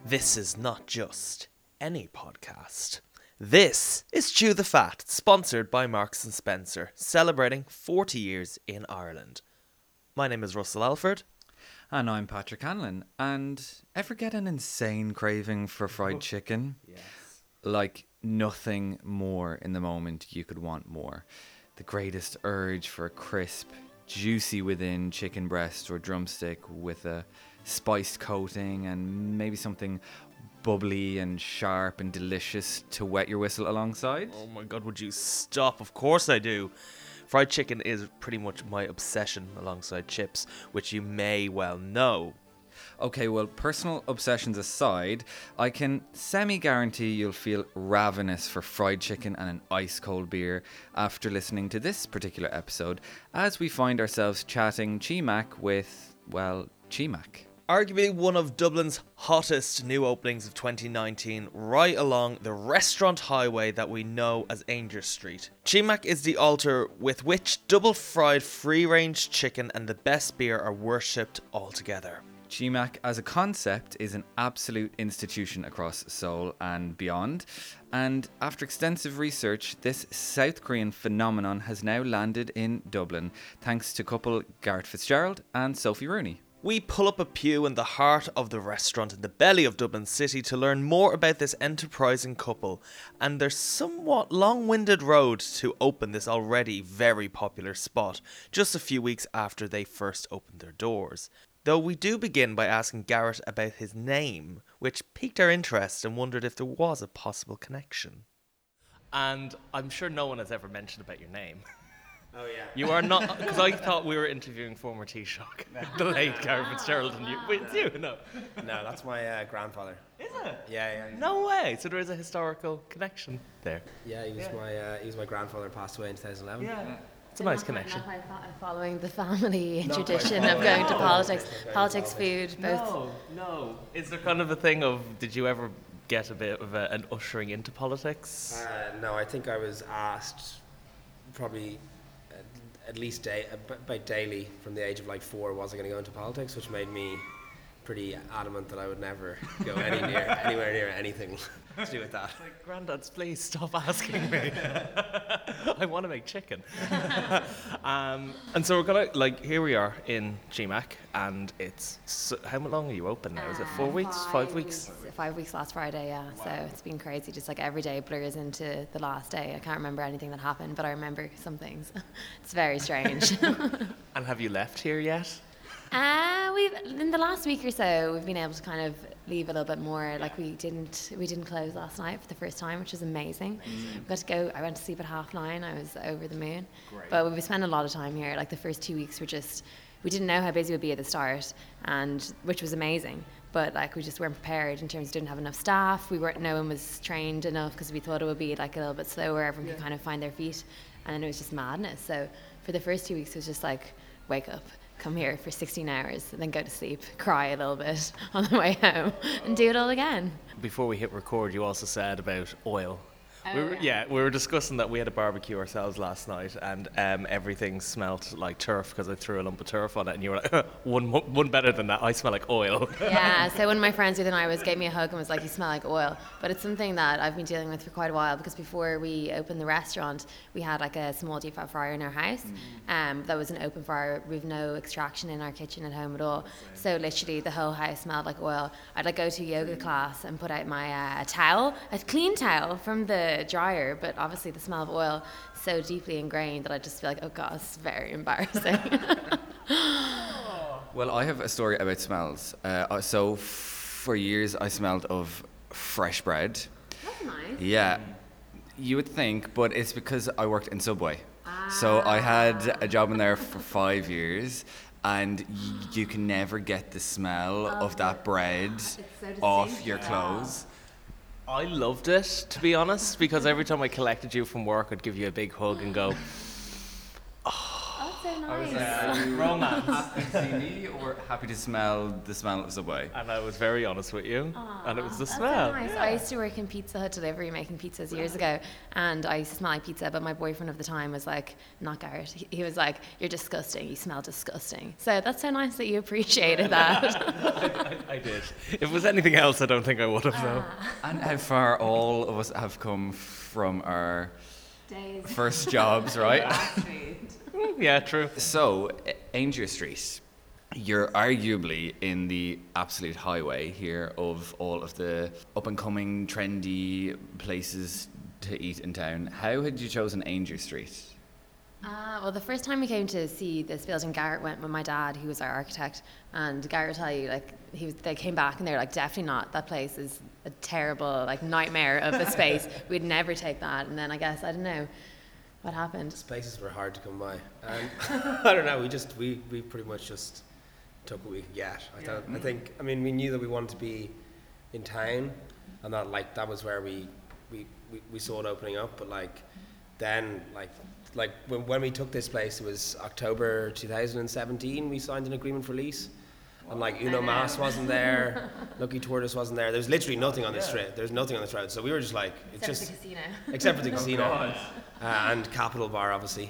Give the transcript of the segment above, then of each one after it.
This is not just any podcast. This is Chew the Fat, sponsored by Marks & Spencer, celebrating 40 years in Ireland. My name is Russell Alford. And I'm Patrick Hanlon. And ever get an insane craving for fried chicken? Yes. Like nothing more in the moment you could want more. The greatest urge for a crisp, juicy within chicken breast or drumstick with a spiced coating and maybe something bubbly and sharp and delicious to wet your whistle alongside. Oh my god, would you stop? Of course I do. Fried chicken is pretty much my obsession alongside chips, which you may well know. Okay, well, personal obsessions aside, I can semi-guarantee you'll feel ravenous for fried chicken and an ice-cold beer after listening to this particular episode, as we find ourselves chatting Chimac with, well, Chimac. Arguably one of Dublin's hottest new openings of 2019, right along the restaurant highway that we know as Ainger Street. Chimac is the altar with which double-fried free-range chicken and the best beer are worshipped all together. Chimac as a concept is an absolute institution across Seoul and beyond, and after extensive research, this South Korean phenomenon has now landed in Dublin, thanks to couple Garrett Fitzgerald and Sophie Rooney. We pull up a pew in the heart of the restaurant in the belly of Dublin City to learn more about this enterprising couple and their somewhat long-winded road to open this already very popular spot just a few weeks after they first opened their doors. Though we do begin by asking Garrett about his name, which piqued our interest and wondered if there was a possible connection. And I'm sure no one has ever mentioned about your name. Oh, yeah. You are not, because I thought we were interviewing former Taoiseach, the late Garrett Fitzgerald, and you. Wait, it's you? No. No, that's my grandfather. Is it? Yeah. No way. So there is a historical connection there. Yeah, he was my grandfather, passed away in 2011. Yeah. It's a nice connection. Not following the family tradition of going to politics, food, both. No. Is there kind of a thing of, did you ever get a bit of an ushering into politics? No, I think I was asked probably at least about daily from the age of like 4, was I going to go into politics, which made me pretty adamant that I would never go anywhere near anything to do with that. Like, granddads, please stop asking me. I want to make chicken. And so we're gonna, like, here we are in Chimac, and it's how long are you open now? Is it 4 weeks, 5 weeks? 5 weeks last Friday, yeah. Wow. So it's been crazy. Just like every day blurs into the last day. I can't remember anything that happened, but I remember some things. It's very strange. And have you left here yet? We've in the last week or so we've been able to kind of leave a little bit more. Like we didn't close last night for the first time, which was amazing. We got to go. I went to sleep at 9:30. I was over the moon. Great. But we spent a lot of time here. Like the first 2 weeks were just, we didn't know how busy we'd be at the start, and which was amazing. But like we just weren't prepared in terms of didn't have enough staff. No one was trained enough because we thought it would be like a little bit slower. Everyone could kind of find their feet, and then it was just madness. So for the first 2 weeks it was just like wake up, come here for 16 hours, and then go to sleep, cry a little bit on the way home, and do it all again. Before we hit record, you also said about oil. Oh, we were discussing that we had a barbecue ourselves last night, and everything smelt like turf because I threw a lump of turf on it, and you were like, one better than that, I smell like oil. Yeah, so one of my friends the other night gave me a hug and was like, you smell like oil. But it's something that I've been dealing with for quite a while, because before we opened the restaurant, we had like a small deep fat fryer in our house. That was an open fryer. We've no extraction in our kitchen at home at all. So literally the whole house smelled like oil. I'd like go to a yoga class and put out my a clean towel from the dryer, but obviously the smell of oil so deeply ingrained that I just feel like, oh god, it's very embarrassing. Well, I have a story about smells. So for years I smelled of fresh bread. That's nice. Yeah, you would think, but it's because I worked in Subway. So I had a job in there for 5 years, and you can never get the smell of that bread off your clothes. I loved it, to be honest, because every time I collected you from work, I'd give you a big hug and go, Oh, that's so I was nice. Romance. happy to see me or happy to smell the smell of Subway? And I was very honest with you. And it was the That's smell. so nice. I used to work in Pizza Hut delivery making pizzas years ago, and I used to smell like pizza, but my boyfriend of the time was like, not Garrett, he was like, you're disgusting, you smell disgusting. So that's so nice that you appreciated that. I did. If it was anything else, I don't think I would have, though. And how far all of us have come from our Days. first jobs, right? Yeah, true. So, Ainger Street, you're arguably in the absolute highway here of all of the up and coming trendy places to eat in town. How had you chosen Ainger Street? Well, the first time we came to see this building, Garrett went with my dad, who was our architect, and Garrett will tell you, like, they came back and they were like, definitely not. That place is a terrible, like, nightmare of a space. We'd never take that. And then I guess, I don't know what happened. Spaces were hard to come by. I don't know. We pretty much just took what we could get. I mean, we knew that we wanted to be in town, and that was where we saw it opening up. But then when we took this place, it was October 2017. We signed an agreement for lease. And Uno Mas wasn't there, Lucky Tortoise wasn't there. There's literally nothing on the street. There's nothing on the road. So we were just like, Except for the casino. Except for the casino, and Capital Bar, obviously.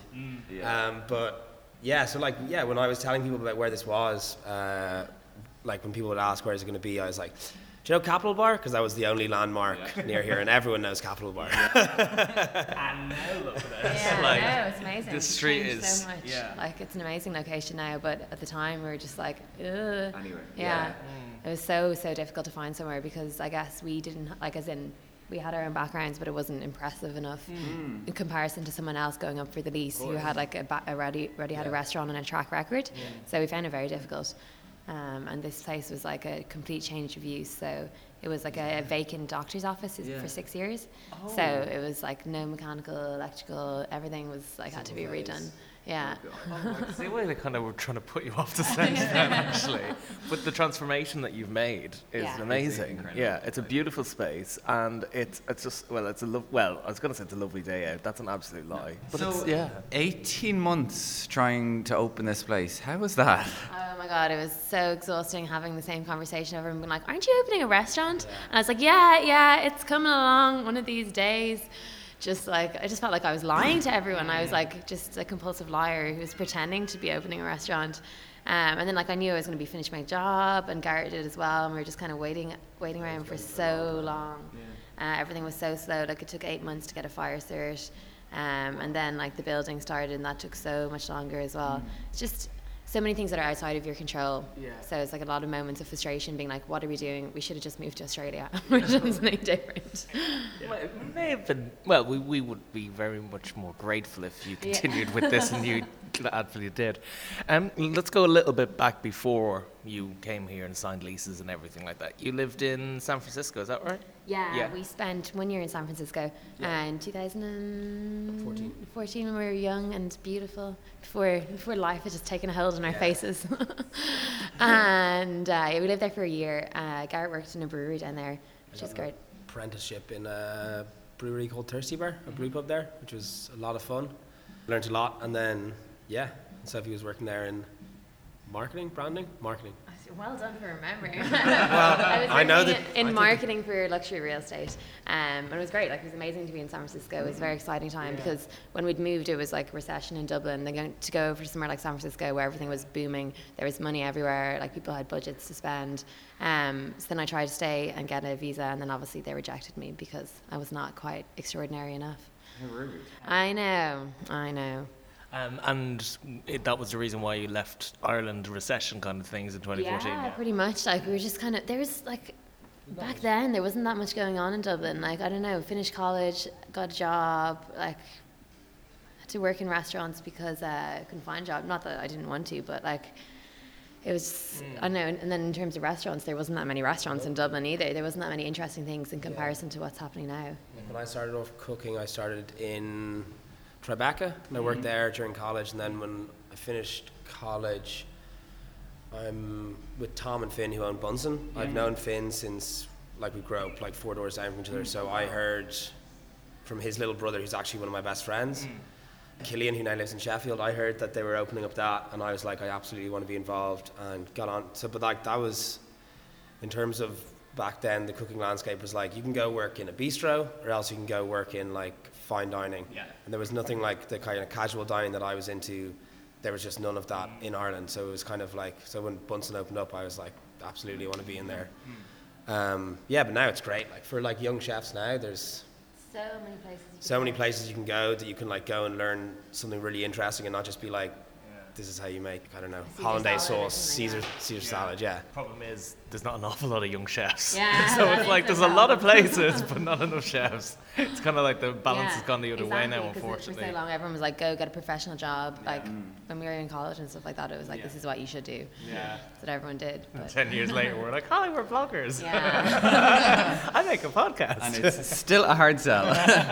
But yeah, so when I was telling people about where this was, when people would ask where is it going to be, I was like, do you know Capital Bar? Because that was the only landmark near here, and everyone knows Capital Bar. And now look at this. Yeah, no, it's amazing. The It's street changed is- so much. yeah. It's an amazing location now, but at the time we were just like, ugh. Anyway, Yeah. It was so difficult to find somewhere because I guess we didn't, we had our own backgrounds, but it wasn't impressive enough in comparison to someone else going up for the lease who had already had a restaurant and a track record. So we found it very difficult. And this place was like a complete change of use. So it was like a vacant doctor's office for 6 years. So it was like no mechanical, electrical, everything was had to be redone. Yeah. See why they kind of were trying to put you off the sense then, actually. But the transformation that you've made is Yeah. amazing. incredible. Yeah, it's a beautiful space, and it's just I was going to say it's a lovely day out. That's an absolute lie. But So, it's, yeah. 18 months trying to open this place. How was that? Oh my God, it was so exhausting having the same conversation over and being like, aren't you opening a restaurant? And I was like, yeah, it's coming along one of these days. I just felt like I was lying to everyone. I was like just a compulsive liar who was pretending to be opening a restaurant. And then I knew I was going to be finished my job, and Garrett did as well, and we were just kind of waiting around for so long. Everything was so slow. It took 8 months to get a fire cert. And then the building started, and that took so much longer as well. It's just so many things that are outside of your control. So it's a lot of moments of frustration, being like, what are we doing? We should have just moved to Australia. We're doing something different. Well, it may have been. Well, we would be very much more grateful if you continued with this, and you gladly did. Let's go a little bit back before you came here and signed leases and everything like that. You lived in San Francisco, is that right? Yeah, we spent 1 year in San Francisco in 2014 when we were young and beautiful, before life had just taken a hold on our faces. And we lived there for a year. Garrett worked in a brewery down there, which is great. Apprenticeship in a brewery called Thirsty Bar, a brew pub there, which was a lot of fun. Learned a lot, and then Sophie was working there in marketing. Well done for remembering. I know that in marketing for luxury real estate, and it was great. It was amazing to be in San Francisco. It was a very exciting time because when we'd moved, it was recession in Dublin. Then going to go over to somewhere like San Francisco where everything was booming, there was money everywhere. People had budgets to spend. So then I tried to stay and get a visa, and then obviously they rejected me because I was not quite extraordinary enough. I know. That was the reason why you left Ireland, recession kind of things in 2014. Yeah, pretty much. We were just there was back then there wasn't that much going on in Dublin. I don't know, finished college, got a job, had to work in restaurants because I couldn't find a job. Not that I didn't want to, but it was, I don't know. And then in terms of restaurants, there wasn't that many restaurants in Dublin either. There wasn't that many interesting things in comparison to what's happening now. When I started off cooking, I started in Tribeca, and I worked there during college. And then when I finished college, I'm with Tom and Finn, who own Bunsen. I've known Finn since we grew up 4 doors down from each other. So I heard from his little brother, who's actually one of my best friends. Killian, who now lives in Sheffield, I heard that they were opening up that, and I was like, I absolutely want to be involved, and got on. So, but like that was, in terms of back then, the cooking landscape was like, you can go work in a bistro, or else you can go work in like fine dining. Yeah. And there was nothing like the kind of casual dining that I was into. There was just none of that in Ireland. So it was kind of like, so when Bunsen opened up, I was like, absolutely want to be in there. Yeah, but now it's great. Like for like young chefs now, there's So many places. you can go that you can like go and learn something really interesting and not just be like, this is how you make, I don't know, Caesar hollandaise salad or sauce, something like Caesar salad, yeah. Problem is, there's not an awful lot of young chefs. Yeah, So that it's like, is there's the a lot of problem. places, but not enough chefs. It's kind of like the balance has gone the other way now, 'cause unfortunately. For so long, everyone was like, go get a professional job. Like, when we were in college and stuff like that, it was like, this is what you should do. Yeah. That's what everyone did. But 10 years later, we're like, hi, we're bloggers. yeah. I make a podcast. And it's still a hard sell.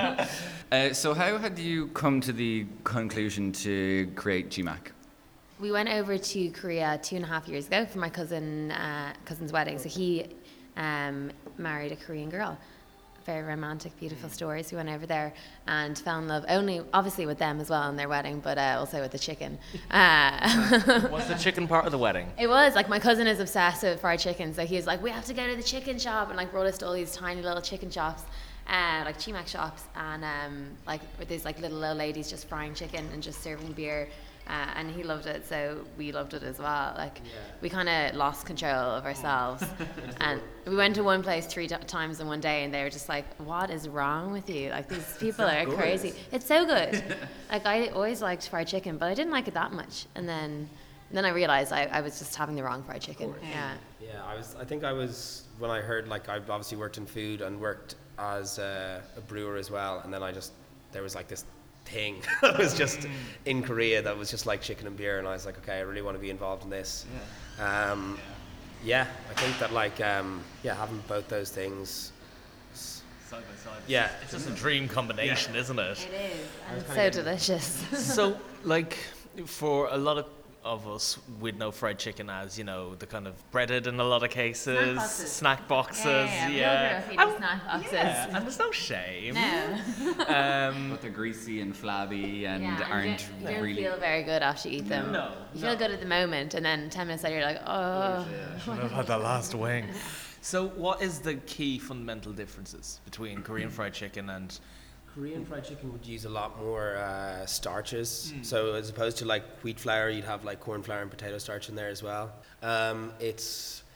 So how had you come to the conclusion to create GMAC? We went over to Korea 2.5 years ago for my cousin's wedding. So he married a Korean girl. Very romantic, beautiful story. So we went over there and fell in love, only obviously with them as well in their wedding, but also with the chicken. What's the chicken part of the wedding? It was like my cousin is obsessed with fried chicken, so he was like, we have to go to the chicken shop, and like brought us to all these tiny little chicken shops, like GMAC shops, and like with these like little old ladies just frying chicken and just serving beer. And he loved it, so we loved it as well. Like we kind of lost control of ourselves, and we went to one place 3 times in one day, and they were just like, "What is wrong with you? Like these people are crazy." It's so good. Like I always liked fried chicken, but I didn't like it that much. And then I realized I was just having the wrong fried chicken. Yeah. Yeah, I think I was, when I heard, like, I've obviously worked in food and worked as a brewer as well, and then there was like this thing that was just in Korea that was just like chicken and beer, and I was like, okay, I really want to be involved in this. Yeah, I think that like having both those things, Side by side. yeah, It's just a dream combination, isn't it? It is, and it's so delicious. So, like, for a lot of us, we'd know fried chicken as, you know, the kind of breaded in a lot of cases, snack boxes, yeah. Snack boxes. Yeah, and there's no shame. No. But they're greasy and flabby and Yeah, aren't you don't really... feel very good after you eat them. No, You feel good at the moment, and then 10 minutes later you're like, oh. I've had the last wing. So, what is the key fundamental differences between Korean fried chicken and... Korean fried chicken would use a lot more starches. So as opposed to like wheat flour, you'd have like corn flour and potato starch in there as well. It's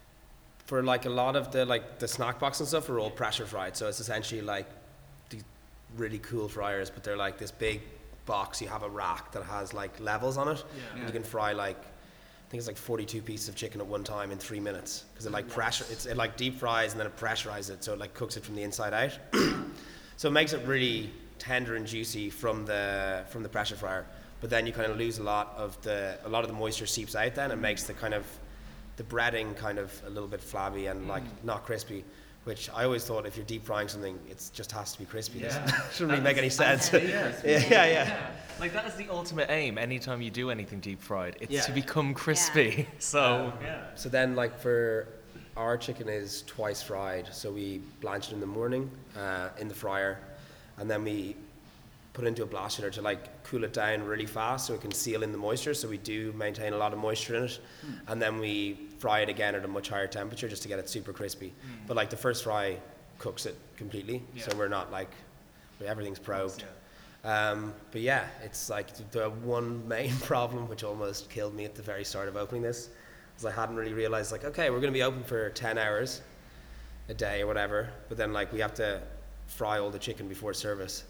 for like a lot of the snack box and stuff are all pressure fried. So it's essentially like these really cool fryers, but they're like this big box. You have a rack that has like levels on it, and you can fry like, I think it's like 42 pieces of chicken at one time in 3 minutes, because it like it like deep fries and then it pressurizes it, so it like cooks it from the inside out. So it makes it really tender and juicy from the pressure fryer, but then you kind of lose a lot of the moisture seeps out. Then it makes the kind of the breading kind of a little bit flabby and like not crispy, which I always thought if you're deep frying something, it just has to be crispy. Yeah. It shouldn't really make any sense. Yeah. Yeah. Like, that is the ultimate aim. Anytime you do anything deep fried, it's Yeah. to become crispy. So, So then, like, for our chicken is twice fried. So we blanch it in the morning in the fryer, and then we put it into a blast chiller to like cool it down really fast so it can seal in the moisture. So we do maintain a lot of moisture in it, and then we fry it again at a much higher temperature just to get it super crispy. But like the first fry cooks it completely, so we're not like everything's probed. But yeah, it's like the one main problem which almost killed me at the very start of opening this, because I hadn't really realized, like, okay, we're going to be open for 10 hours a day or whatever, but then like we have to fry all the chicken before service.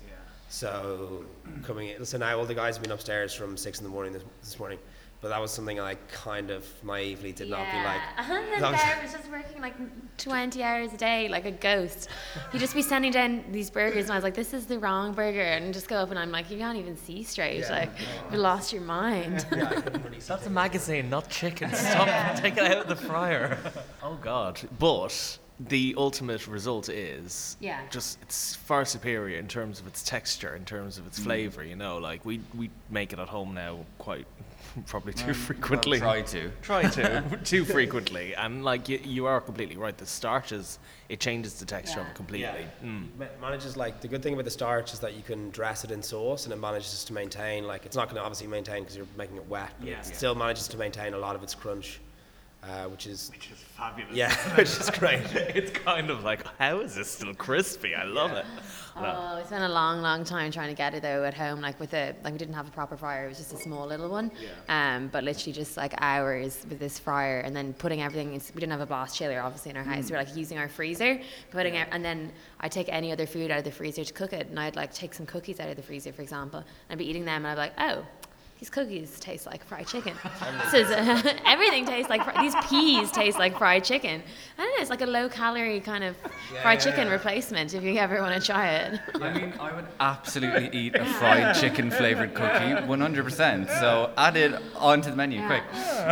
So so now all the guys have been upstairs from 6 in the morning this morning, but that was something I kind of naively did not be like. And Bear was just working like 20 hours a day, like a ghost. He'd just be sending down these burgers, and I was like, this is the wrong burger, and just go up and I'm like, you can't even see straight. Like, you lost your mind. Yeah, I couldn't really see that's a magazine, not chicken. Stop taking it out of the fryer. Oh, God. But the ultimate result is Yeah. just it's far superior in terms of its texture, in terms of its flavor. You know, like we make it at home now quite probably too frequently. Try to. Too frequently, and like you are completely right. The starches, it changes the texture of it completely. Manages, like, the good thing about the starch is that you can dress it in sauce, and it manages to maintain, like, it's not going to obviously maintain because you're making it wet, but it still manages to maintain a lot of its crunch, which is fabulous. yeah, which is great. It's kind of like, how is this still crispy? I love it. Oh, it's been a long time trying to get it though at home. Like we didn't have a proper fryer; it was just a small little one. But literally just like hours with this fryer, and then putting everything. We didn't have a blast chiller obviously in our house. We were like using our freezer, and then I'd take any other food out of the freezer to cook it, and I'd like take some cookies out of the freezer, for example, and I'd be eating them, and I'd be like, oh, these cookies taste like fried chicken. Everything tastes like these peas taste like fried chicken. I don't know, it's like a low calorie kind of fried chicken replacement if you ever want to try it. I mean, I would absolutely eat a fried chicken flavored cookie, 100%. So add it onto the menu, quick.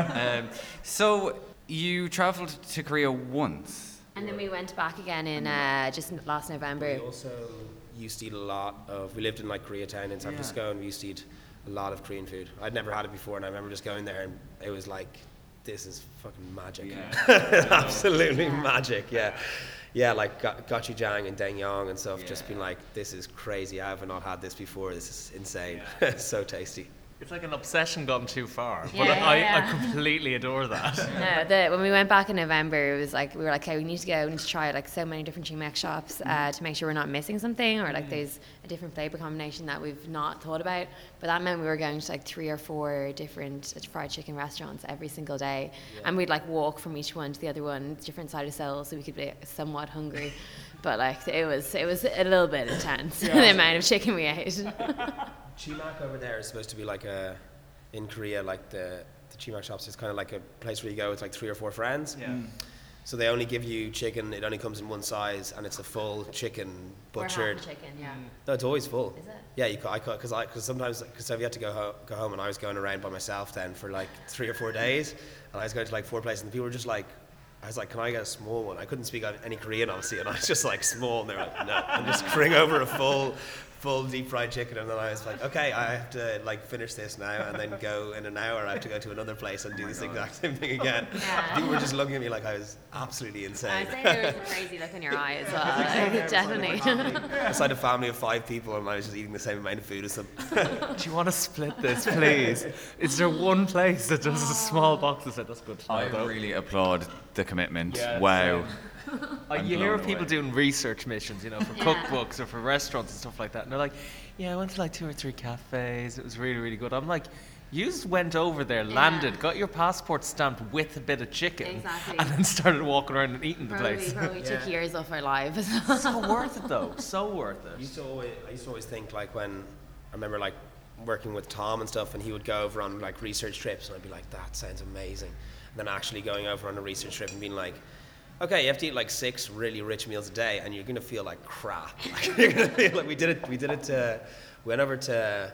So you travelled to Korea once. And then we went back again in just last November. We also used to eat a lot of. We lived in like Koreatown in San Francisco, and we used to eat a lot of Korean food. I'd never had it before, and I remember just going there, and it was like, this is fucking magic. Absolutely magic. Yeah, like gochujang and daengyang and stuff. Just been like, this is crazy. I have not had this before. This is insane. So tasty. It's like an obsession gone too far, but Yeah, I completely adore that. No, when we went back in November, it was like we were like, okay, we need to go. We need to try like so many different Chimek shops to make sure we're not missing something, or like there's a different flavor combination that we've not thought about. But that meant we were going to like 3 or 4 different fried chicken restaurants every single day, and we'd like walk from each one to the other one, different side of Seoul, so we could be somewhat hungry. But like it was a little bit intense the amount of chicken we ate. Chimak over there is supposed to be like in Korea, like the Chimak shops is kind of like a place where you go with like 3 or 4 friends. So they only give you chicken, it only comes in one size, and it's a full chicken butchered. Or half a chicken, yeah. No, it's always full. Is it? Yeah, because sometimes, because we had to go home, and I was going around by myself then for like 3 or 4 days, and I was going to like 4 places, and people were just like, I was like, can I get a small one? I couldn't speak any Korean, obviously, and I was just like, small, and they were like, no, and just bring over a full deep fried chicken. And then I was like, okay, I have to like finish this now, and then go in an hour. I have to go to another place and do this exact same thing again. People were just looking at me like I was absolutely insane. I'd say there was a crazy look in your eye as well. Like, definitely. Beside a family of 5 people, and I was just eating the same amount of food as them. Do you want to split this, please? Is there one place that does a small box of it? That's good to know, I though. really applaud the commitment. Yeah, Wow. You hear of blown people away. doing research missions, you know, for cookbooks or for restaurants and stuff like that. And they're like, yeah, I went to like 2 or 3 cafes. It was really, really good. I'm like, you just went over there, landed, got your passport stamped with a bit of chicken, Exactly. and then started walking around and eating the place. Probably took years off our lives. So worth it, though. So worth it. I used to always think, like, when I remember like working with Tom and stuff, and he would go over on like research trips, and I'd be like, that sounds amazing. And then actually going over on a research trip and being like, okay, you have to eat like 6 really rich meals a day, and you're gonna feel like crap. Like, you're gonna feel like we went over to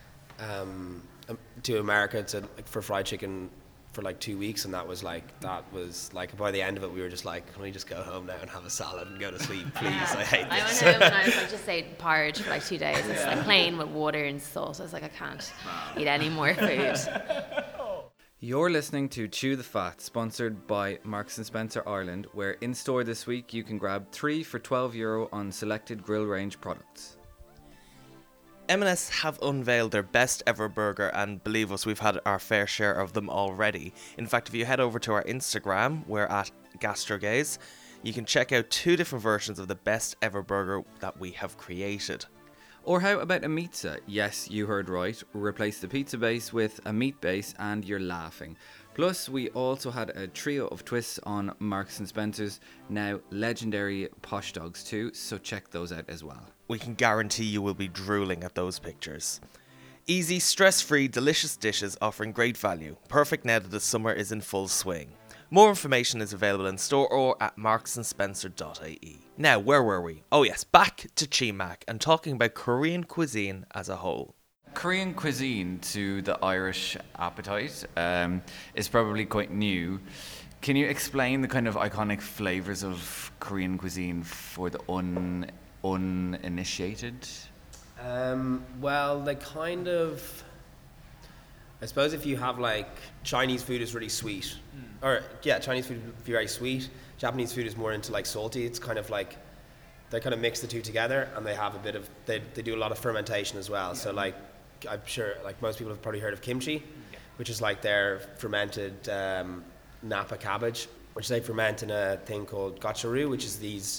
America for fried chicken for like 2 weeks, and that was like by the end of it we were just like, can we just go home now and have a salad and go to sleep, please? I hate I this. went home and I was like, just ate porridge for like 2 days. It's like plain with water and salt. I was like, I can't eat any more food. You're listening to Chew the Fat, sponsored by Marks & Spencer Ireland, where in store this week you can grab 3 for €12 on selected grill range products. M&S have unveiled their best ever burger, and believe us, we've had our fair share of them already. In fact, if you head over to our Instagram, we're at GastroGaze, you can check out 2 different versions of the best ever burger that we have created. Or how about a pizza? Yes, you heard right. Replace the pizza base with a meat base and you're laughing. Plus, we also had a trio of twists on Marks & Spencer's now legendary Posh Dogs too, so check those out as well. We can guarantee you will be drooling at those pictures. Easy, stress-free, delicious dishes offering great value. Perfect now that the summer is in full swing. More information is available in store or at marksandspencer.ie. Now, where were we? Oh yes, back to Chimak and talking about Korean cuisine as a whole. Korean cuisine to the Irish appetite is probably quite new. Can you explain the kind of iconic flavors of Korean cuisine for the uninitiated? Well, they kind of. I suppose if you have like Chinese food is really sweet, or Chinese food would be very sweet. Japanese food is more into like salty. It's kind of like they kind of mix the two together, and they have a bit of they do a lot of fermentation as well. So like I'm sure like most people have probably heard of kimchi, which is like their fermented Napa cabbage, which they ferment in a thing called gochugaru, which is these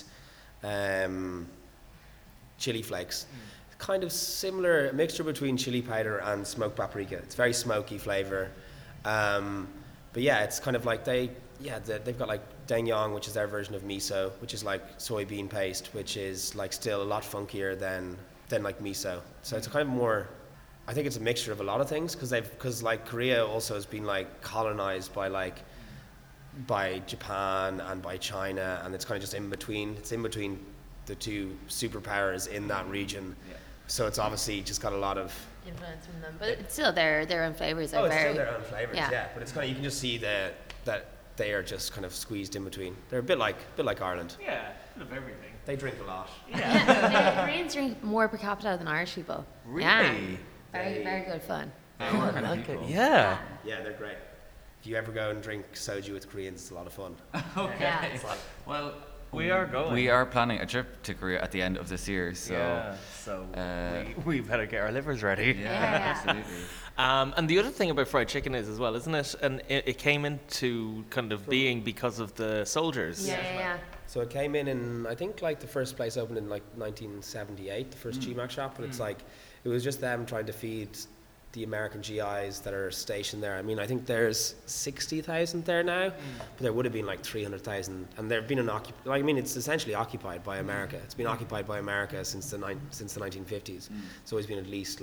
chili flakes. Kind of similar, a mixture between chili powder and smoked paprika. It's very smoky flavor, but yeah, it's kind of like they've got like doenjang, which is their version of miso, which is like soybean paste, which is like still a lot funkier than like miso. So it's a kind of more, I think it's a mixture of a lot of things because like Korea also has been like colonized by Japan and by China, and it's kind of just in between. It's in between the two superpowers in that region. Yeah. So it's obviously just got a lot of influence from them, but it's still their own flavors are it's very. Still their own flavors, yeah. But it's kind of, you can just see that they are just kind of squeezed in between. They're a bit like Ireland. Yeah, a bit of everything. They drink a lot. Yeah, Koreans drink more per capita than Irish people. Really? Yeah. Very, very good fun. I like it. Yeah. Yeah, they're great. If you ever go and drink soju with Koreans, it's a lot of fun. Okay. Yeah. Well, We are going. We are planning a trip to Korea at the end of this year, so we better get our livers ready. Yeah. Absolutely. And the other thing about fried chicken is as well, isn't it? And it came into kind of being because of the soldiers. Yeah. So it came in I think like the first place opened in like 1978, the first GMAC shop, but it's like, it was just them trying to feed the American GIs that are stationed there. I mean, I think there's 60,000 there now, but there would have been like 300,000, and they've been it's essentially occupied by America. It's been occupied by America since the 1950s. It's always been at least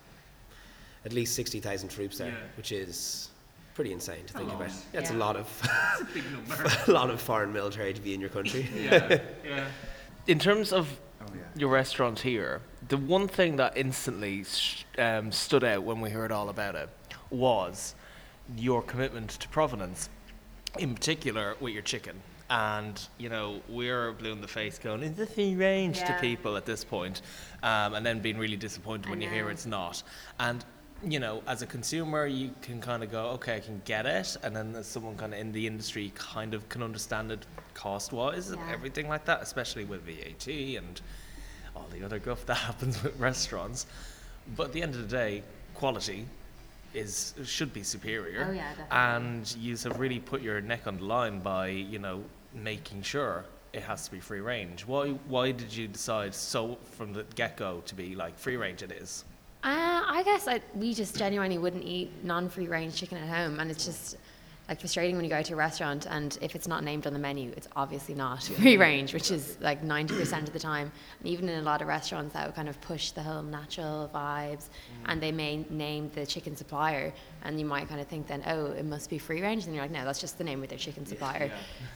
60,000 troops there, which is pretty insane to think about. Yeah, it's a lot of a lot of foreign military to be in your country. Yeah. In terms of your restaurant here, the one thing that instantly stood out when we heard all about it was your commitment to provenance, in particular with your chicken. And, we're blue in the face going, is this free range to people at this point? And then being really disappointed when you hear it's not. And, as a consumer, you can kind of go, okay, I can get it. And then as someone kind of in the industry kind of can understand it cost-wise and everything like that, especially with VAT and all the other guff that happens with restaurants. But at the end of the day, quality should be superior. Oh, yeah, definitely. And you have really put your neck on the line by, making sure it has to be free range. Why did you decide so from the get-go to be like free range it is? I guess we just genuinely wouldn't eat non-free range chicken at home, and it's just like frustrating when you go to a restaurant and if it's not named on the menu, it's obviously not free range, which is like 90% of the time. And even in a lot of restaurants that would kind of push the whole natural vibes, and they may name the chicken supplier, and you might kind of think then, oh, it must be free range, and you're like, no, that's just the name of their chicken supplier.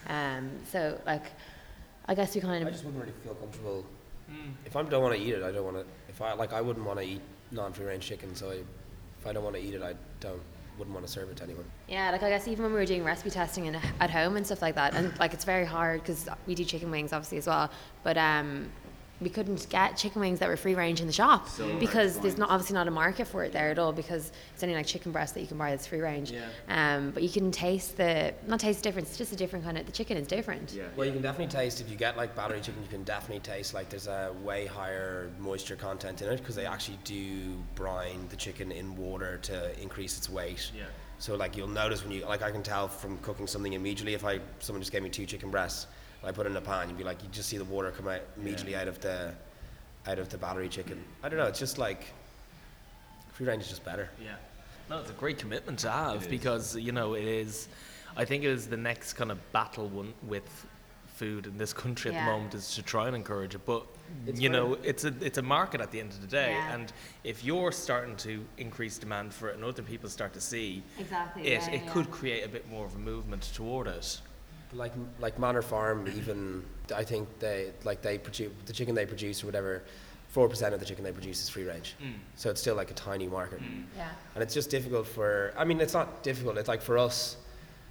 So like, I guess you kind of. I just wouldn't really feel comfortable. If I don't want to eat it, I don't want to. I wouldn't want to eat non-free range chicken. So if I don't want to eat it, wouldn't want to serve it to anyone. Yeah, like I guess even when we were doing recipe testing at home and stuff like that, and like it's very hard because we do chicken wings obviously as well, but we couldn't get chicken wings that were free range in the shop because there's obviously not a market for it there at all, because it's only like chicken breast that you can buy that's free range. But you can not taste the difference, it's just a different kind of, the chicken is different. Well, you can definitely taste, if you get like battery chicken, you can definitely taste like there's a way higher moisture content in it, because they actually do brine the chicken in water to increase its weight. So like you'll notice when I can tell from cooking something immediately, if someone just gave me 2 chicken breasts, I put it in a pan, you just see the water come out immediately out of the battery chicken. I don't know, it's just like free range is just better. No, it's a great commitment to have, because it is, I think it is the next kind of battle one with food in this country at the moment, is to try and encourage it. But it's a market at the end of the day, and if you're starting to increase demand for it and other people start to see it could create a bit more of a movement toward it. Like Manor Farm, even I think they produce the chicken they produce or whatever. 4% of the chicken they produce is free range, so it's still like a tiny market. And it's just difficult it's not difficult. It's like for us,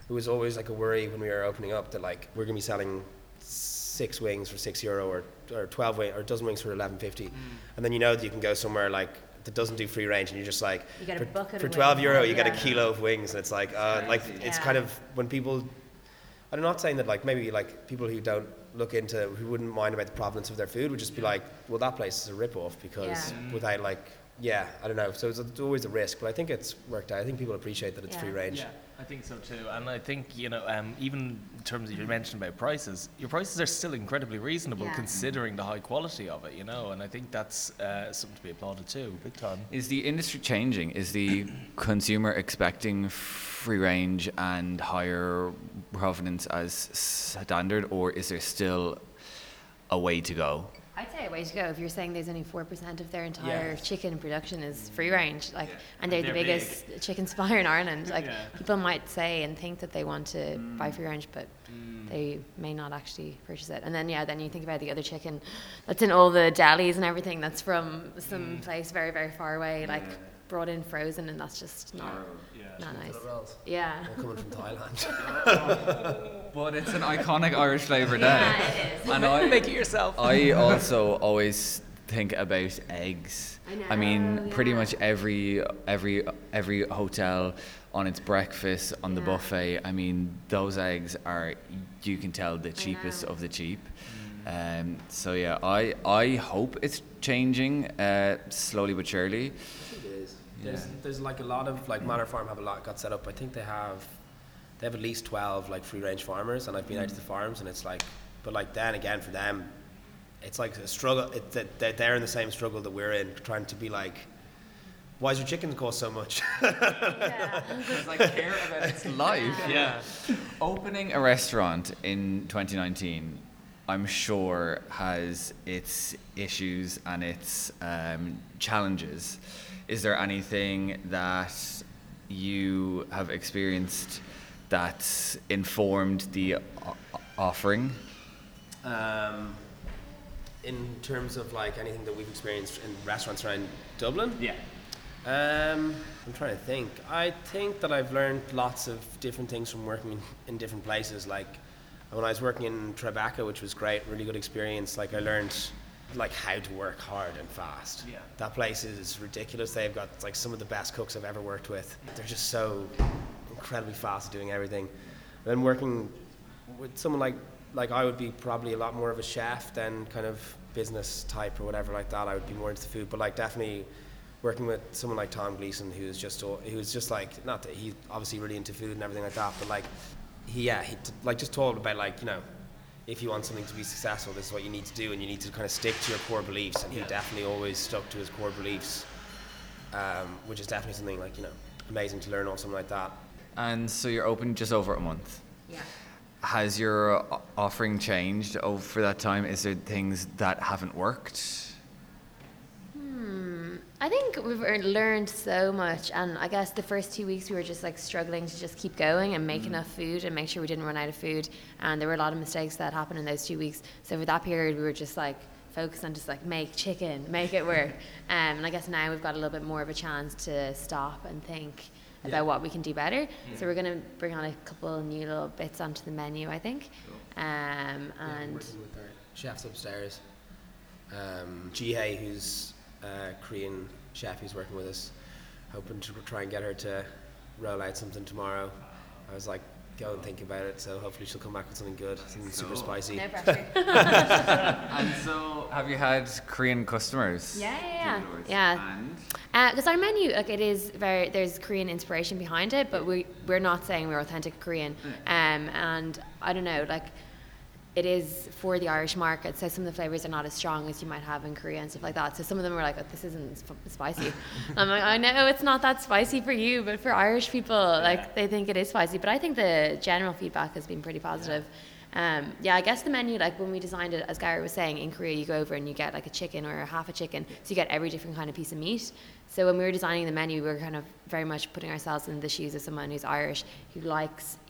it was always like a worry when we were opening up that like we're gonna be selling 6 wings for €6 or 12 wings or a dozen wings for $11.50, and then you know that you can go somewhere like that doesn't do free range, and you're just like You get a bucket for of €12 wings. you get a Yeah. kilo of wings, and it's like it's Yeah. kind of when people. I'm not saying that like maybe like people who don't look into who wouldn't mind about the provenance of their food would just be like, well, that place is a rip-off because Yeah. without like I don't know. So it's always a risk, but I think it's worked out. I think people appreciate that it's Yeah. free range. Yeah, I think so too. And I think, even in terms of you mentioned about prices, your prices are still incredibly reasonable Yeah. considering the high quality of it, and I think that's something to be applauded too, big time. Is the industry changing? Is the consumer expecting free range and higher provenance as standard, or is there still a way to go? I'd say a way to go. If you're saying there's only 4% of their entire Yeah. chicken production is free range, like, and they're the They're biggest chicken supplier in Ireland, like, Yeah. people might say and think that they want to buy free range, but they may not actually purchase it. And then then you think about the other chicken that's in all the delis and everything that's from some place very, very far away, like brought in frozen, and that's just not nice. Yeah. All coming from Thailand. But it's an iconic Irish flavour now. Yeah, it is. And I Make it yourself. I also always think about eggs. I mean, know, pretty yeah. much every hotel on its breakfast on the Yeah. buffet. I mean, those eggs are, you can tell, the cheapest know. of the cheap. So yeah, I hope it's changing slowly but surely. It is. There's like a lot of like Manor Farm have a lot got set up. I think they have at least 12 like free range farmers, and I've been out to the farms, and it's like, but like then again for them, it's like a struggle. They're in the same struggle that we're in, trying to be like, why does your chicken cost so much? Because I care about its life. Yeah. Opening a restaurant in 2019, I'm sure, has its issues and its challenges. Is there anything that you have experienced that's informed the offering? In terms of like anything that we've experienced in restaurants around Dublin? Yeah. I'm trying to think. I think that I've learned lots of different things from working in different places. Like when I was working in Tribeca, which was great, really good experience. Like I learned like how to work hard and fast. Yeah. That place is ridiculous. They've got like some of the best cooks I've ever worked with. They're just so incredibly fast at doing everything. Then working with someone like I would be probably a lot more of a chef than kind of business type or whatever like that. I would be more into the food, but like definitely working with someone like Tom Gleeson, who's just like, not that he's obviously really into food and everything like that, but like he just told about like, if you want something to be successful, this is what you need to do, and you need to kind of stick to your core beliefs, and he definitely always stuck to his core beliefs, which is definitely something like, amazing to learn or something like that. And so you're open just over a month. Yeah. Has your offering changed over that time? Is there things that haven't worked? I think we've learned so much, and I guess the first 2 weeks we were just like struggling to just keep going and make enough food and make sure we didn't run out of food, and there were a lot of mistakes that happened in those 2 weeks. So for that period we were just like focused on just like make chicken, make it work. And I guess now we've got a little bit more of a chance to stop and think about what we can do better. So we're going to bring on a couple of new little bits onto the menu, I think. And Working with our chefs upstairs. Jihei, who's a Korean chef who's working with us, hoping to try and get her to roll out something tomorrow. I was like, go and think about it, so hopefully she'll come back with something good, something super spicy. no pressure. And so, have you had Korean customers? Yeah. And? Because our menu, like, it is there's Korean inspiration behind it, but we're not saying we're authentic Korean. And I don't know, like, it is for the Irish market, so some of the flavors are not as strong as you might have in Korea and stuff like that. So some of them were like, oh, this isn't spicy. I'm like, I know it's not that spicy for you, but for Irish people, like, they think it is spicy. But I think the general feedback has been pretty positive. I guess the menu, like when we designed it, as Gary was saying, in Korea you go over and you get like a chicken or half a chicken, so you get every different kind of piece of meat. So when we were designing the menu, we were kind of very much putting ourselves in the shoes of someone who's Irish, who likes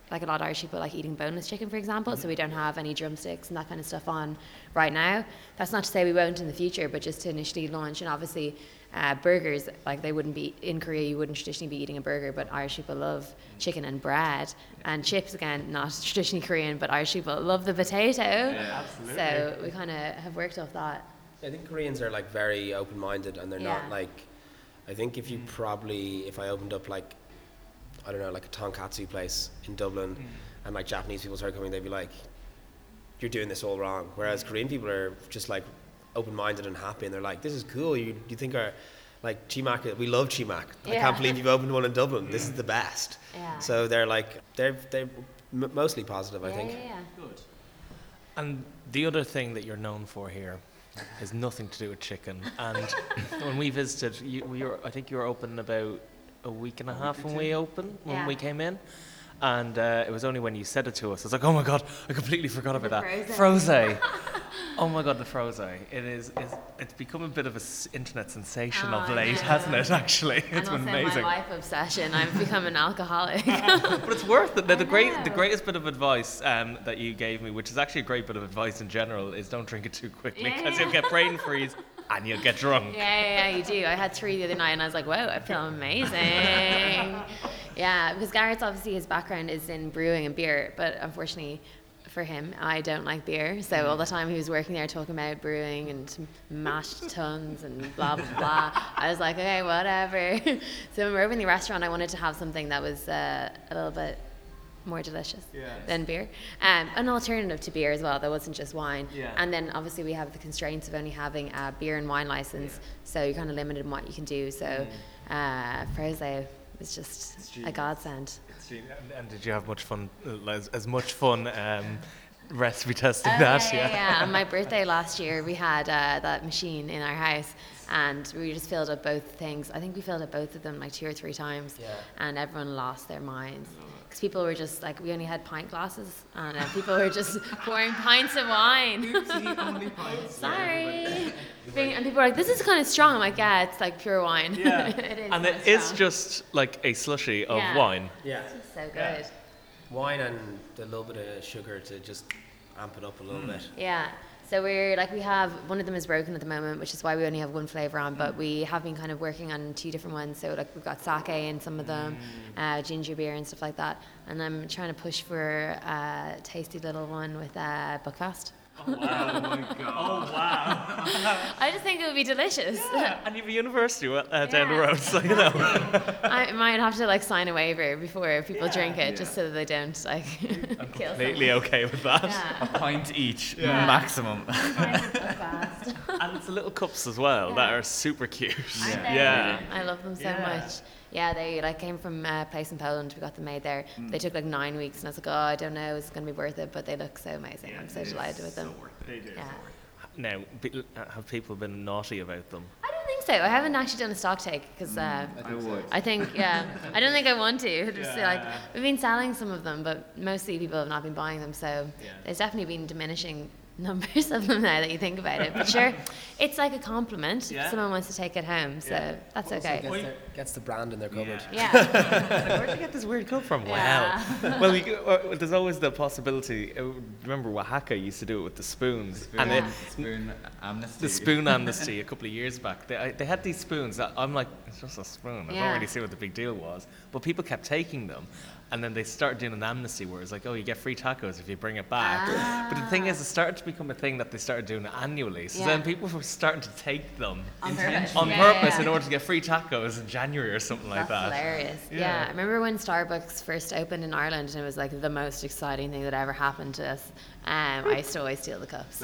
like a lot of Irish people like eating boneless chicken, for example, so we don't have any drumsticks and that kind of stuff on right now. That's not to say we won't in the future, but just to initially launch. And obviously burgers, like they wouldn't be, in Korea you wouldn't traditionally be eating a burger, but Irish people love chicken and bread. And chips, again, not traditionally Korean, but Irish people love the potato. Yeah, absolutely. So we kind of have worked off that. I think Koreans are like very open-minded, and they're not Yeah. like, I think if you probably, if I opened up like, I don't know, like a tonkatsu place in Dublin, and like Japanese people start coming, they'd be like, you're doing this all wrong. Whereas Korean people are just like open-minded and happy, and they're like, this is cool. You think our, like chimak, we love chimak. I Yeah. can't believe you've opened one in Dublin. This is the best. Yeah. So they're like, they're mostly positive, I think. Yeah. Good. And the other thing that you're known for here is nothing to do with chicken. And when we visited, I think you were open about a week and a half when we opened, when Yeah. we came in. And it was only when you said it to us, I was like, oh my God, I completely forgot about that. Frosé. Oh my God, the frosé. It's become a bit of an internet sensation Oh, of I late, know. hasn't it, actually? And It's also been amazing. my life obsession. I've become an alcoholic. But it's worth it. Now, the know. greatest bit of advice that you gave me, which is actually a great bit of advice in general, is don't drink it too quickly because you'll get brain freeze and you'll get drunk. Yeah, you do. I had 3 the other night and I was like, whoa, I feel amazing. Yeah, because Garrett's obviously his background is in brewing and beer, but unfortunately for him, I don't like beer. So all the time he was working there talking about brewing and mashed tuns and blah, blah, blah. I was like, okay, whatever. So when we opened the restaurant, I wanted to have something that was a little bit more delicious than beer. An alternative to beer as well, that wasn't just wine. Yeah. And then obviously we have the constraints of only having a beer and wine license, so you're kind of limited in what you can do. So Frosé was just a godsend. And did you have much fun, as much fun recipe testing that? Yeah. On my birthday last year, we had that machine in our house, and we just filled up both things. I think we filled up both of them like 2 or 3 times, and everyone lost their minds. Because people were just like, we only had pint glasses, and people were just pouring pints of wine. Sorry. And people were like, this is kind of strong. I'm like, yeah, it's like pure wine. Yeah. It is. And so it is strong. just like a slushy of Yeah. wine. Yeah. It's so good. Wine and a little bit of sugar to just amp it up a little bit. Yeah. So we have, one of them is broken at the moment, which is why we only have one flavour on, but we have been kind of working on 2 different ones. So like we've got sake in some of them, ginger beer and stuff like that. And I'm trying to push for a tasty little one with Buckfast. Oh my God. Oh wow. I just think it would be delicious. And you have a university down the Yeah. road, so you know. I might have to like sign a waiver before people drink it, just so that they don't like kill Completely okay with that. Yeah. A pint each, maximum. Buckfast. And it's the little cups as well that are super cute. Aren't they? Yeah. I love them so Yeah. much. Yeah, they like came from a place in Poland. We got them made there. They took like 9 weeks, and I was like, oh, I don't know, it's going to be worth it. But they look so amazing. I'm so delighted with them. They do. Yeah. Now, have people been naughty about them? I don't think so. I haven't actually done a stock take because I would. I think, I don't think I want to. Just like we've been selling some of them, but mostly people have not been buying them. So there's definitely been diminishing numbers of them now that you think about it. But sure, it's like a compliment if someone wants to take it home. So that's okay. Gets the brand in their cupboard. Yeah. Where'd you get this weird cup from? Yeah. Wow. Well, there's always the possibility. Remember, Oaxaca used to do it with the spoons, and Spoon amnesty. the spoon amnesty a couple of years back. They had these spoons that I'm like, it's just a spoon. I don't Yeah. really see what the big deal was, but people kept taking them. And then they started doing an amnesty where it's like, oh, you get free tacos if you bring it back. But the thing is, it started to become a thing that they started doing annually. So then people were starting to take them On purpose. on Yeah, purpose yeah. in order to get free tacos in January or something like That's that. hilarious. Yeah. I remember when Starbucks first opened in Ireland, and it was like the most exciting thing that ever happened to us. I used to always steal the cups.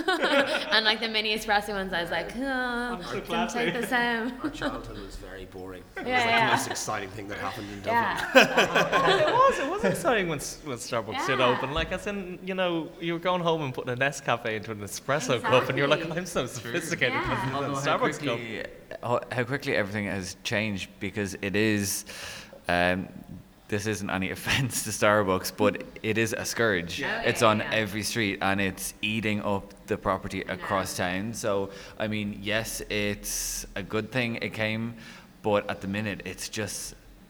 And like the mini espresso ones, I was like, oh, I can take this home. Our childhood was very boring. It was Yeah, like yeah. the most exciting thing that happened in Dublin. Yeah. It was exciting when Starbucks did Yeah. open. Like, as in, you know, you were going home and putting a Nescafe into an espresso cup, and you're like, Exactly. I'm so sophisticated Yeah. because Although it's a Starbucks cup. how quickly everything has changed, because it is, this isn't any offense to Starbucks, but it is a scourge. Yeah. It's Oh, on yeah. every street, and it's eating up the property across town. So, I mean, yes, it's a good thing it came, but at the minute, it's just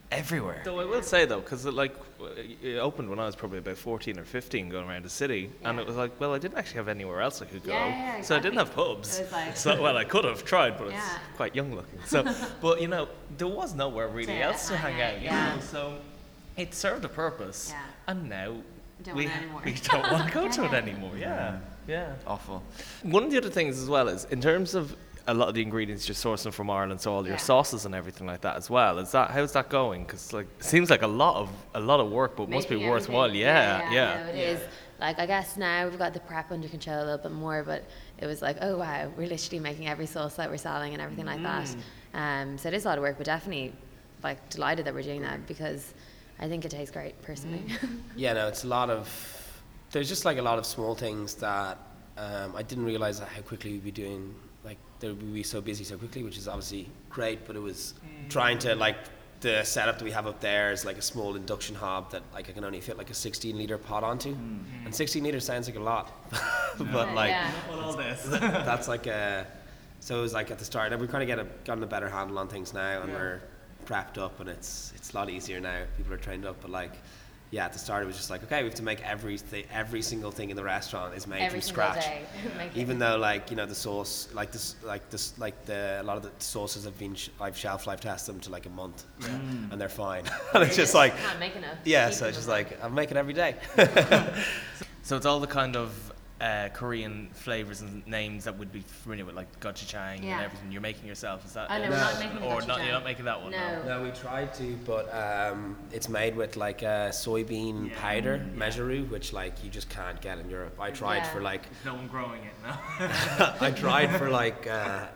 everywhere. Though I will say though, because it opened when I was probably about 14 or 15, going around the city, and it was like, well, I didn't actually have anywhere else I could go, Yeah, so I didn't have exactly. pubs. It was like- So well, I could have tried, but Yeah. it's quite young looking. So, but you know, there was nowhere really else to hang out. You know, so it served a purpose, Yeah. and now Don't we want it anymore. we don't want to go to it Yeah. anymore. Yeah, yeah. Awful. One of the other things as well is in terms of a lot of the ingredients you're sourcing from Ireland, so all your Yeah. sauces and everything like that as well. How's that going? Because like it seems like a lot of work, but must be Making worthwhile. everything. Yeah. No, it is. Like, I guess now we've got the prep under control a little bit more, but it was like, oh wow, we're literally making every sauce that we're selling and everything like that. So it is a lot of work, but definitely like delighted that we're doing that because I think it tastes great personally. Yeah, no, it's a lot of. There's just like a lot of small things that I didn't realize how quickly we'd be doing. Like, we'd be so busy so quickly, which is obviously great. But it was trying to like the setup that we have up there is like a small induction hob that like I can only fit like a 16-liter pot onto, and 16 liters sounds like a lot, but like Yeah. All this. that's like a. So it was like at the start, and we've kind of gotten a better handle on things now, and we're prepped up, and it's a lot easier now. People are trained up, but like, yeah, at the start it was just like, okay, we have to make every single thing in the restaurant is made Every from single scratch. day. Make it. Even though like you know the sauce, a lot of the sauces have been I've shelf life tested them to like a month, and they're fine. And it's just like, Can't make enough. yeah, Keep so it's them just alive. like I'm making every day. So it's all the kind of Korean flavors and names that would be familiar with, like gochujang Yeah. and everything. You're making yourself, is that? Oh, no, it? we're not making the Or not? gochujang. You're not making that one. No. No, we tried to, but it's made with like soybean powder, measure, which like you just can't get in Europe. I tried Yeah. for like No one growing it now. I tried for like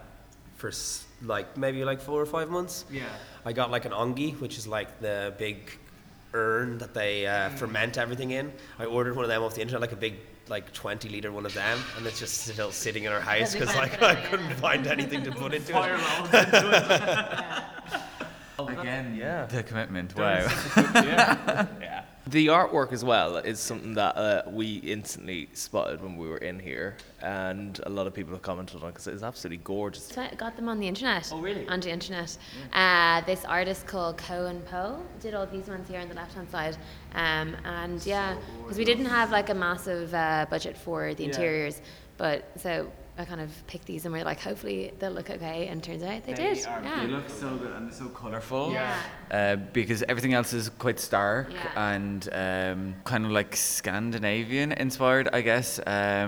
maybe like 4 or 5 months. Yeah. I got like an ongi, which is like the big urn that they ferment everything in. I ordered one of them off the internet, like a big like 20-liter one of them, and it's just still sitting in our house That'd be because fun like for I them, couldn't find anything to put into it. Again, Yeah. the commitment. Wow. Yeah. The artwork as well is something that we instantly spotted when we were in here, and a lot of people have commented on because it's absolutely gorgeous. So I got them on the internet. Oh, really? On the internet. This artist called Cohen Poe did all these ones here on the left-hand side. And yeah, because we didn't have like a massive budget for the interiors, but so I kind of picked these and we're like, hopefully they'll look okay, and turns out they did. Yeah. They look so good and they're so colourful. Yeah. Because everything else is quite stark Yeah. and kind of like Scandinavian inspired, I guess.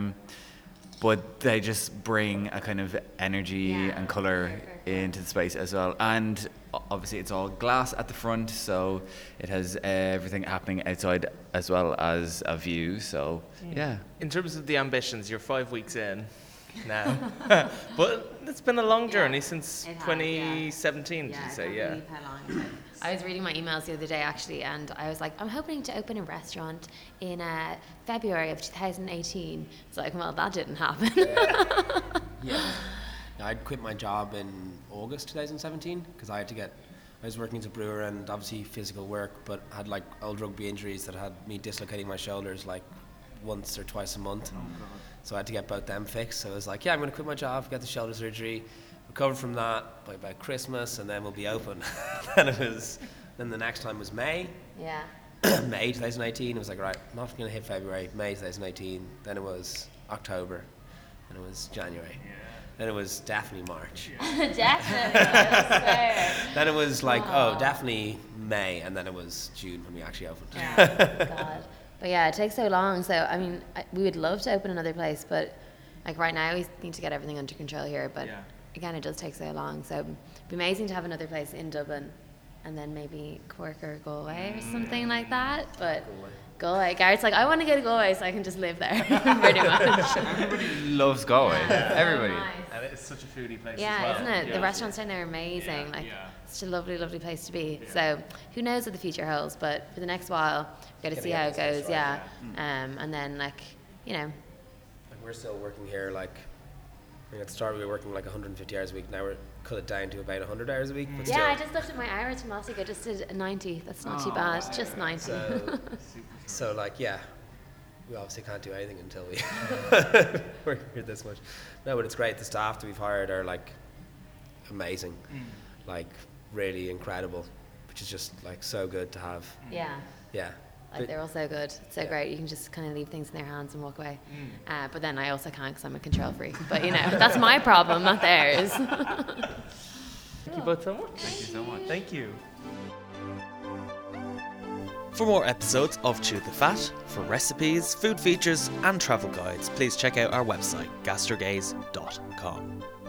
But they just bring a kind of energy Yeah. and colour Very into the space as well. And obviously it's all glass at the front, so it has everything happening outside as well as a view. So yeah. In terms of the ambitions, you're 5 weeks in now, but it's been a long journey since It has, 2017. Did Yeah, you I say? can't Yeah. believe how long it's been. I was reading my emails the other day actually, and I was like, I'm hoping to open a restaurant in February of 2018. It's like, well, that didn't happen. Yeah, I'd quit my job in August 2017 because I was working as a brewer and obviously physical work, but had like old rugby injuries that had me dislocating my shoulders like once or twice a month. So I had to get both them fixed. So I was like, yeah, I'm going to quit my job, get the shoulder surgery, recover from that by about Christmas, and then we'll be open. Then the next time was May. Yeah. May 2018. It was like, right, I'm not going to hit February. May 2018. Then it was October. Then it was January. Then it was definitely March. Definitely. I swear. Then it was like, Aw. oh, definitely May. And then it was June when we actually opened. Yeah, God. But yeah, it takes so long. So, I mean, we would love to open another place, but like right now we need to get everything under control here. But again, it does take so long. So it'd be amazing to have another place in Dublin and then maybe Cork or Galway or something like that. But Galway, Garrett's like, I want to go to Galway so I can just live there pretty much. Everybody loves Galway. Everybody. Nice. And it's such a foodie place Yeah, as well. isn't it? Yeah. The restaurants down there are amazing. Yeah, Like, yeah. it's such a lovely, lovely place to be. So, who knows what the future holds? But for the next while, we've got to see how it goes. Yeah. And then, like, you know, Like we're still working here, like, I mean, at the start we were working like 150 hours a week. Now we're cut it down to about 100 hours a week. But yeah. still. I just looked at my hours from last week. I just did 90. That's not too bad. Just 90. So like, yeah, we obviously can't do anything until we work here this much. No, but it's great. The staff that we've hired are like amazing, like really incredible which is just like so good to have. Yeah. Yeah. Like they're all so good. It's so great. You can just kind of leave things in their hands and walk away. But then I also can't because I'm a control freak. But you know, that's my problem, not theirs. Thank you both so much. Thank you so much. Thank you. For more episodes of Chew the Fat, for recipes, food features and travel guides, please check out our website, gastrogaze.com.